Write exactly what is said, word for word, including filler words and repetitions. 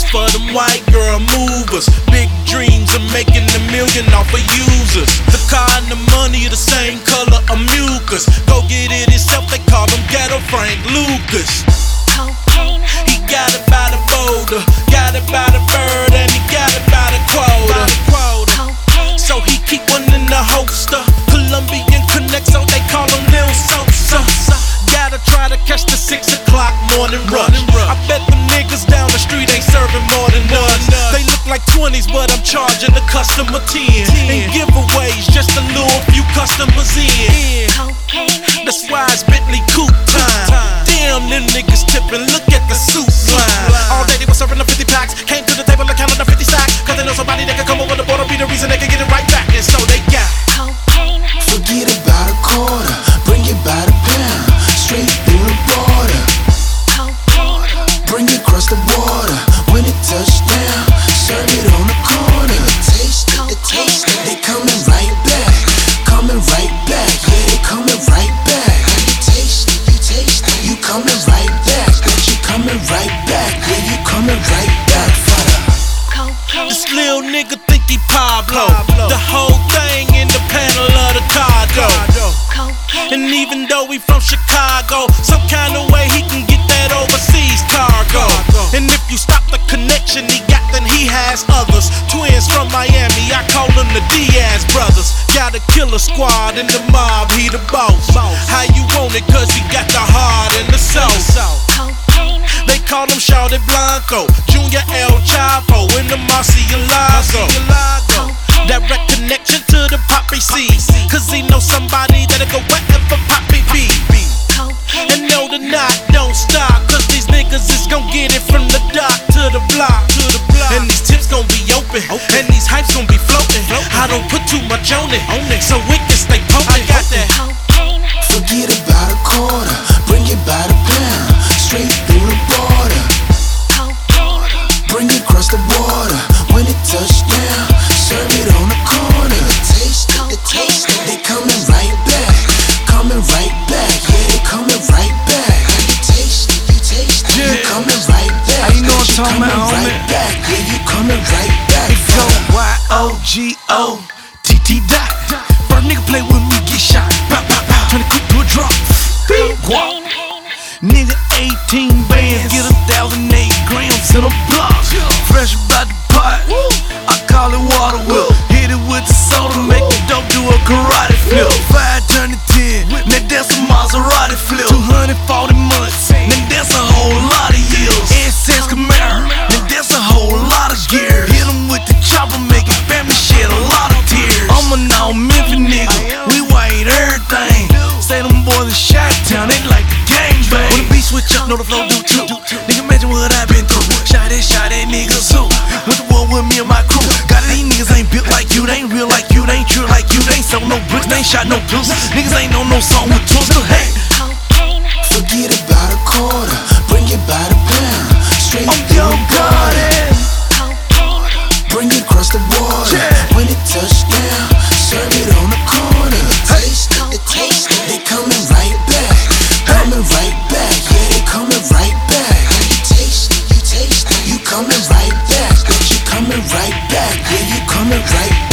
for them white girl movers. Big dreams of making a million off of users. The car and the money the same color of mucus. Go get it himself, they call him Ghetto Frank Lucas. Cocaine. He got it by the boulder, got it by the bird, and he got it by the quota. Cocaine. So he keep one in the holster. Colombian connect, so they call him Lil Sosa. Gotta try to catch the six o'clock morning rush. I bet them niggas down the street ain't serving more than us. They look like twenties, but I'm charging the customer ten. And giveaways, just a little few customers in. Cocaine. That's why it's Bentley coupe time. Damn, them niggas tipping, look at the soup line. All day they was serving the fifty packs. Came to the table and counted the fifty stacks. Cause they know somebody that can come over the border, be the reason they can get it right back. And so they got Cocaine. Forget about a quarter, bring it by the pound, straight through the border. Cocaine. Bring it across the water, when it touch down, serve it on the corner. Taste it, the taste it, they coming right back, coming right back, yeah, they coming right back. You taste it, you taste it, you coming right back, that you coming right back, yeah, you coming right back for the Cocaine. this little nigga think he Pablo. The whole thing in the panel of the cargo. Cocaine. And even though we from Chicago, some kind of way he can get that overseas cargo. And if you stop the connection he got, then he has others. Twins from Miami, I call them the Diaz brothers. Got a killer squad in the mob, he the boss. How you want it, cause he got the heart and the soul. Cocaine. They call him Shawty Blanco, Junior El Chapo, and the Murcielago. Direct connection to the poppy seed, cause he know somebody that'll go wherever poppy be. Cocaine. And no, the knot don't stop, cause these niggas is gon' get it from the dock to the block. And these tips gon' be open, and these hypes gon' be floating. I don't put too much on it, so it can stay potent. I got that. Cocaine. forget about a quarter, bring it by the pound, straight through the border. Cocaine. Bring it across the water, when it touch down, serve it on the corner. Taste it, the taste it, they coming right back, coming right back, yeah, they coming right back. You taste it, you taste it, you coming right back. You know what I'm talking about, right homie. back, yeah, you coming right back. It go Y O G O T T dot. First nigga play with me, get shot. Pop, pop, pop. Turn the coupe to a drop. Cocaine. Nigga eighteen bands, get a thousand eight grams in a block. Fresh about the pot, I call it water whip. Hit it with the soda, make the dope do a karate flip. Five turn to ten, now that's a Maserati flip. Two hundred forty months, now that's a whole lot of years. S S Camaro, now that's a whole lot of gear. Hit 'em with the chopper, make it family shed a lot of tears. I'm a non-Memphis nigga, we white everything. Say them boys in Chi-Town, they like the gang bang. When the beat switch up, know the flow do too. Nigga, imagine what I been through. Shot it, shot it, niggas too. Went to war with me and my crew. Got it, these niggas ain't built like you, they ain't real like you, they ain't true like you, they ain't sold no bricks, they ain't shot no pills. Niggas ain't on no song with Twister. Hey, Cocaine. Forget about a quarter, bring it by the pound, straight I'm through your the border. Cocaine. Bring it across the water, when it touch down, serve it on the corner. Taste it, the taste it, they coming right back, coming right back, yeah, they coming right back. You taste it, you taste it, you coming right back, that you coming right back, yeah, you coming right back.